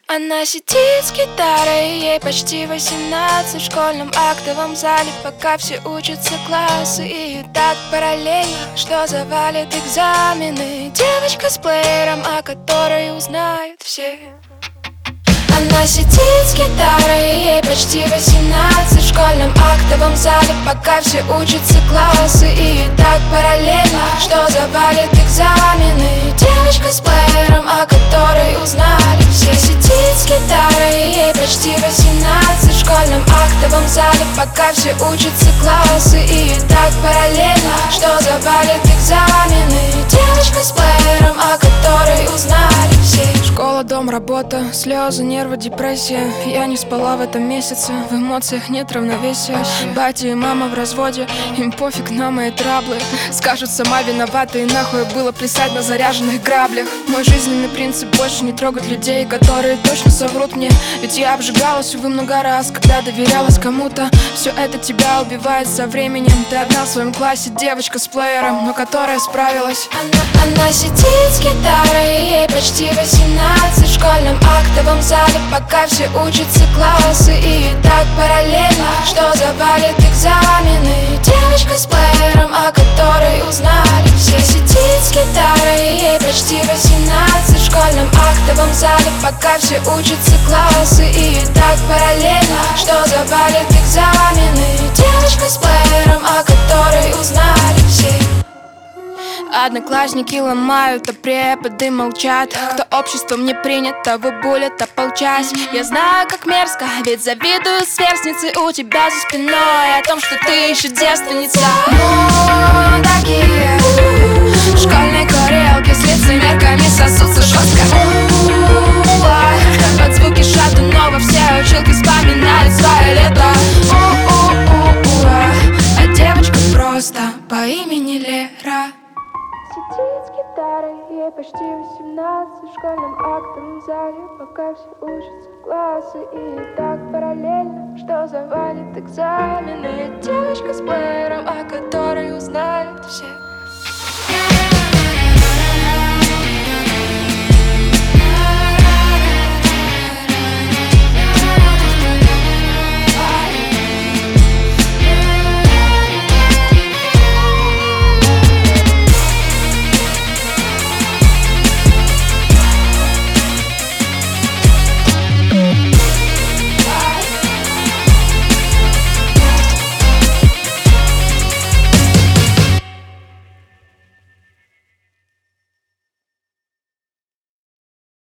Она сидит с гитарой, ей почти 18. В школьном актовом зале, пока все учатся классы. И так параллельно, что завалит экзамены. Девочка с плеером, о которой узнают все. Она сидит с гитарой, ей почти 18. В школьном актовом зале, пока все учатся классы. И так параллельно, что завалит экзамены. Девочка с плеером, о которой узнали все. Сидит с гитарой, ей почти 18. В школьном актовом зале, пока все учатся классы. И так параллельно, что завалит экзамены. Девочка с плеером, о которой узнали все. Школа, дом, работа, слезы, нервы, депрессия. Я не спала в этом месяце, в эмоциях нет равновесия. Батя и мама в разводе, им пофиг на мои траблы. Скажут, сама виновата, и нахуй было плясать на заряженных граблях. Мой жизненный принцип: больше не трогать людей, которые точно соврут мне. Ведь я обжигалась, увы, много раз, когда доверялась кому-то. Все это тебя убивает со временем. Ты одна в своем классе, девочка с плеером, но которая справилась. Она сидит с гитарой, ей почти 18. В школьном актовом зале, пока все учатся классы. И так параллельно, что завалит экзамены. Девочка с плеером, о которой узнали все. Сидит с гитарой, ей почти 18. В школьном актовом зале, пока все учатся классы. И так параллельно, что завалит экзамены. Девочка с плеером, о которой узнали все. Одноклассники ломают, а преподы молчат. Кто обществом не принят, того булят ополчась. Я знаю, как мерзко, ведь завидую сверстницы у тебя за спиной о том, что ты еще девственница. Ну, такие Школьные горелки с лицемерками сосутся жестко. Под звуки шатунова все училки вспоминают свое лето. А девочка просто по имени Лера сидит с гитарой, ей почти 18. В школьном актовом зале, пока все учатся классы. И так параллельно, что завалит экзамены. Девочка с плеером, о которой узнают все.